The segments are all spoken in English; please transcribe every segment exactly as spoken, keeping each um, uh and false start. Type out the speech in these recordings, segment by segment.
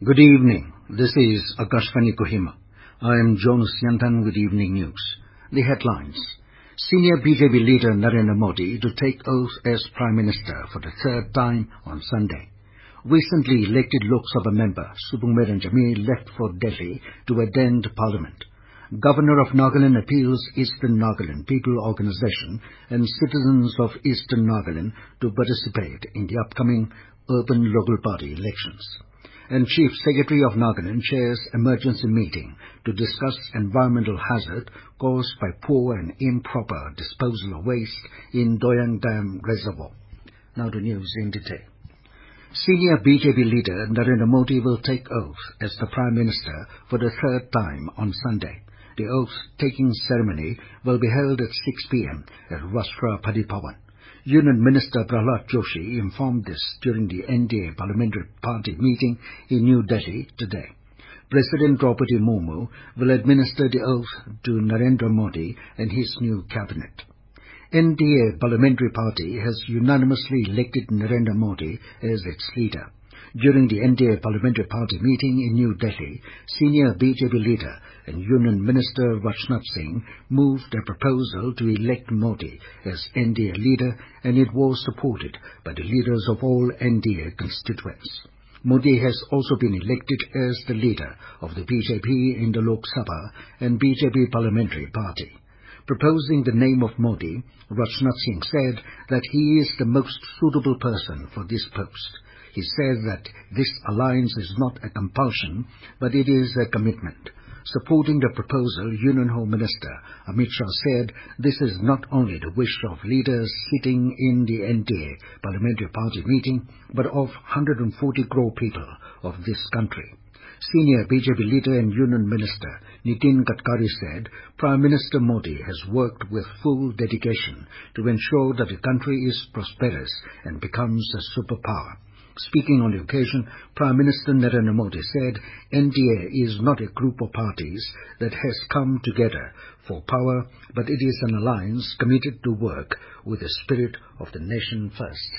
Good evening. This is Akashvani Kohima. I am Jonas Yantan with Evening News. The headlines. Senior B J P leader Narendra Modi to take oath as Prime Minister for the third time on Sunday. Recently elected Lok Sabha member Subrahmanyam Jamir left for Delhi to attend Parliament. Governor of Nagaland appeals Eastern Nagaland People Organization and citizens of Eastern Nagaland to participate in the upcoming urban local party elections. And Chief Secretary of Nagaland chairs emergency meeting to discuss environmental hazard caused by poor and improper disposal of waste in Doyang Dam Reservoir. Now the news in detail. Senior B J P leader Narendra Modi will take oath as the Prime Minister for the third time on Sunday. The oath-taking ceremony will be held at six p m at Rashtrapati Bhavan. Union Minister Prahlad Joshi informed this during the N D A Parliamentary Party meeting in New Delhi today. President Draupadi Murmu will administer the oath to Narendra Modi and his new cabinet. N D A Parliamentary Party has unanimously elected Narendra Modi as its leader. During the N D A Parliamentary Party meeting in New Delhi, senior B J P leader and Union Minister Rajnath Singh moved a proposal to elect Modi as N D A leader, and it was supported by the leaders of all N D A constituents. Modi has also been elected as the leader of the B J P in the Lok Sabha and B J P Parliamentary Party. Proposing the name of Modi, Rajnath Singh said that he is the most suitable person for this post. He says that this alliance is not a compulsion, but it is a commitment. Supporting the proposal, Union Home Minister Amit Shah said this is not only the wish of leaders sitting in the N D A Parliamentary Party meeting, but of one hundred forty crore people of this country. Senior B J P leader and Union Minister Nitin Gadkari said Prime Minister Modi has worked with full dedication to ensure that the country is prosperous and becomes a superpower. Speaking on the occasion, Prime Minister Narendra Modi said N D A is not a group of parties that has come together for power, but it is an alliance committed to work with the spirit of the nation first.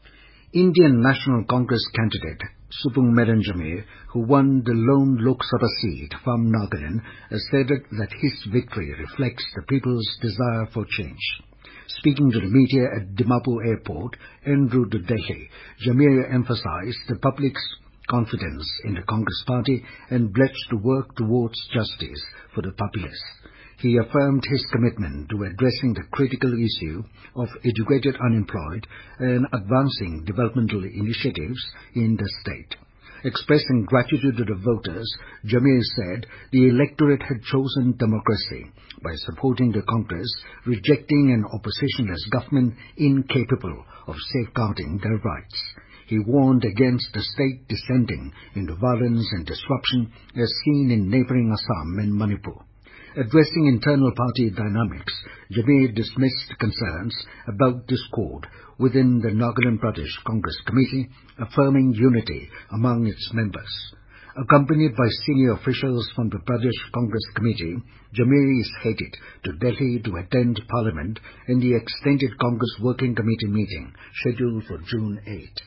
Indian National Congress candidate Subrahmanyam Jamir, who won the lone Lok Sabha seat from Nagaland, asserted that his victory reflects the people's desire for change. Speaking to the media at Dimapur Airport en route to Delhi, Jamir emphasized the public's confidence in the Congress Party and pledged to work towards justice for the populace. He affirmed his commitment to addressing the critical issue of educated unemployed and advancing developmental initiatives in the state. Expressing gratitude to the voters, Jamir said the electorate had chosen democracy by supporting the Congress, rejecting an oppositionless government incapable of safeguarding their rights. He warned against the state descending into violence and disruption as seen in neighboring Assam and Manipur. Addressing internal party dynamics, Jamir dismissed concerns about discord within the Nagaland Pradesh Congress Committee, affirming unity among its members. Accompanied by senior officials from the Pradesh Congress Committee, Jamir is headed to Delhi to attend Parliament in the extended Congress Working Committee meeting scheduled for June eighth.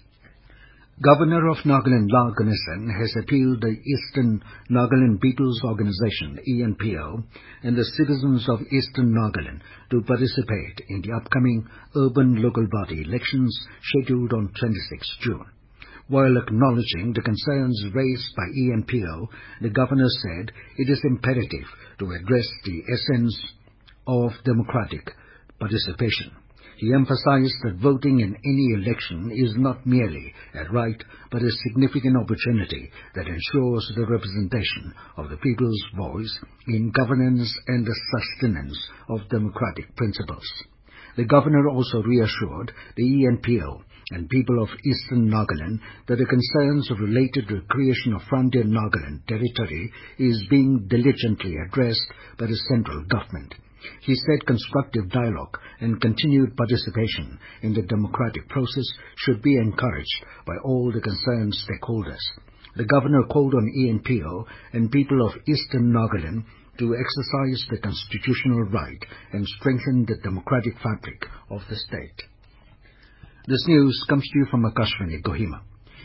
Governor of Nagaland La Ganesan has appealed the Eastern Nagaland People's Organization E N P O and the citizens of Eastern Nagaland to participate in the upcoming urban local body elections scheduled on twenty-sixth of June. While acknowledging the concerns raised by E N P O, the governor said it is imperative to address the essence of democratic participation. He emphasized that voting in any election is not merely a right, but a significant opportunity that ensures the representation of the people's voice in governance and the sustenance of democratic principles. The governor also reassured the E N P O and people of Eastern Nagaland that the concerns related to the creation of Frontier Nagaland territory is being diligently addressed by the central government. He said constructive dialogue and continued participation in the democratic process should be encouraged by all the concerned stakeholders. The governor called on E N P O and people of Eastern Nagaland to exercise the constitutional right and strengthen the democratic fabric of the state. This news comes to you from Akashvani Kohima.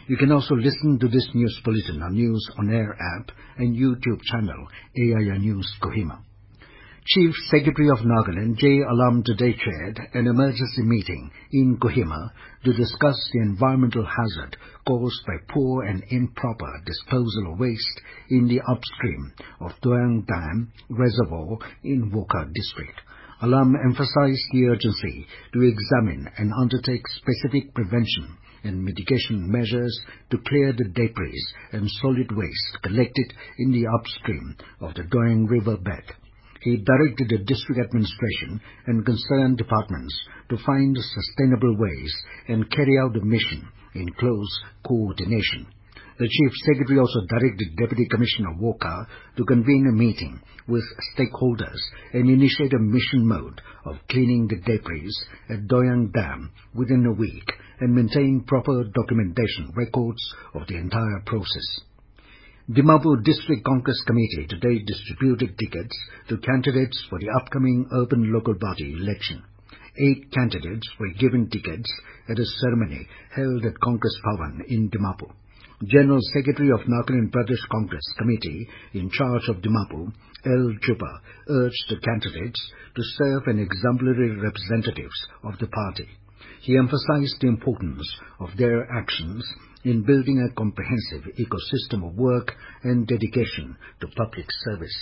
You can also listen to this news bulletin on News On Air app and YouTube channel A I R News Kohima. Chief Secretary of Nagaland, J. Alam, today chaired an emergency meeting in Kohima to discuss the environmental hazard caused by poor and improper disposal of waste in the upstream of Doyang Dam Reservoir in Wokha district. Alam emphasized the urgency to examine and undertake specific prevention and mitigation measures to clear the debris and solid waste collected in the upstream of the Doyang River bed. He directed the district administration and concerned departments to find sustainable ways and carry out the mission in close coordination. The Chief Secretary also directed Deputy Commissioner Wokha to convene a meeting with stakeholders and initiate a mission mode of cleaning the debris at Doyang Dam within a week and maintain proper documentation records of the entire process. Dimapur District Congress Committee today distributed tickets to candidates for the upcoming urban local body election. Eight candidates were given tickets at a ceremony held at Congress Bhavan in Dimapur. General Secretary of Nagaland Pradesh Congress Committee in charge of Dimapur, L. Juba, urged the candidates to serve as exemplary representatives of the party. He emphasized the importance of their actions in building a comprehensive ecosystem of work and dedication to public service.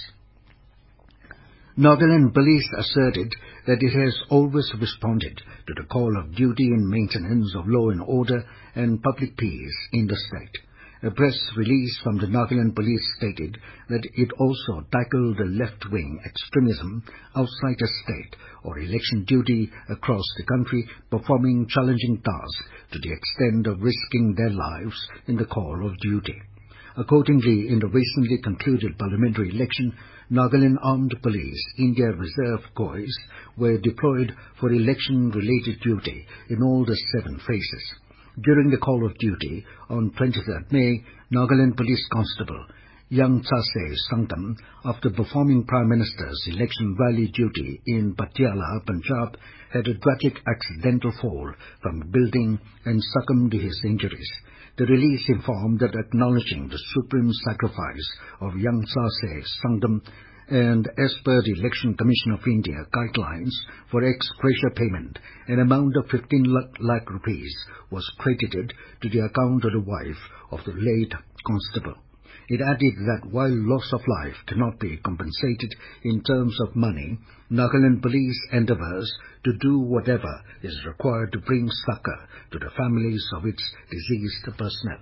Nagaland Police asserted that it has always responded to the call of duty and maintenance of law and order and public peace in the state. A press release from the Nagaland Police stated that it also tackled the left-wing extremism outside the state or election duty across the country, performing challenging tasks to the extent of risking their lives in the call of duty. Accordingly, in the recently concluded parliamentary election, Nagaland Armed Police India Reserve Corps were deployed for election-related duty in all the seven phases. During the call of duty on twenty-third May, Nagaland Police Constable Yangchase Sangtam, after performing Prime Minister's election rally duty in Patiala, Punjab, had a tragic accidental fall from a building and succumbed to his injuries. The release informed that acknowledging the supreme sacrifice of Yangchase Sangtam and as per the Election Commission of India guidelines for ex gratia payment, an amount of fifteen lakh rupees was credited to the account of the wife of the late constable. It added that while loss of life cannot be compensated in terms of money, Nagaland Police endeavours to do whatever is required to bring succour to the families of its deceased personnel.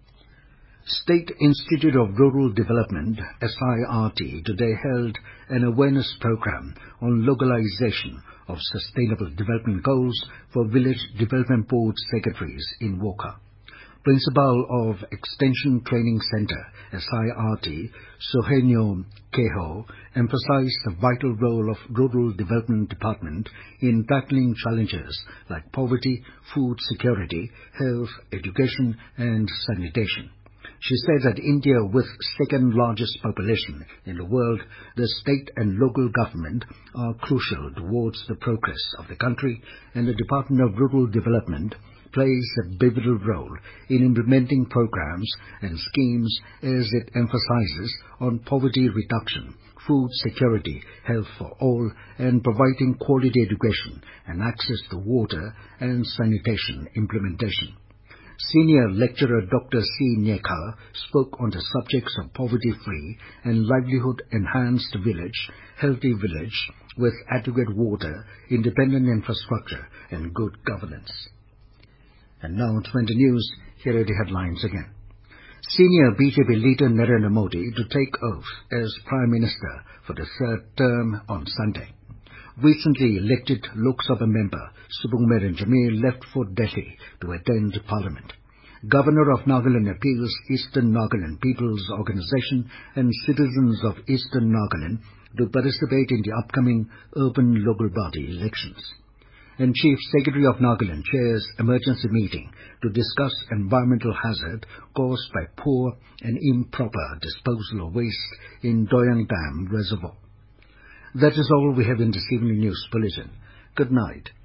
State Institute of Rural Development, S I R T, today held an awareness program on localization of sustainable development goals for village development board secretaries in Wokha. Principal of Extension Training Center, S I R T, Sohenyo Keho, emphasized the vital role of Rural Development Department in tackling challenges like poverty, food security, health, education, and sanitation. She said that India, with second largest population in the world, the state and local government are crucial towards the progress of the country, and the Department of Rural Development plays a pivotal role in implementing programs and schemes as it emphasizes on poverty reduction, food security, health for all, and providing quality education and access to water and sanitation implementation. Senior lecturer Doctor C. Nyeka spoke on the subjects of poverty-free and livelihood-enhanced village, healthy village with adequate water, independent infrastructure, and good governance. And now twenty news, here are the headlines again. Senior B J P leader Narendra Modi to take oath as Prime Minister for the third term on Sunday. Recently elected Lok Sabha member Subramanian Jamil left for Delhi to attend Parliament. Governor of Nagaland appeals Eastern Nagaland People's Organisation and citizens of Eastern Nagaland to participate in the upcoming urban local body elections. And Chief Secretary of Nagaland chairs emergency meeting to discuss environmental hazard caused by poor and improper disposal of waste in Doyang Dam Reservoir. That is all we have in this evening news bulletin. Good night.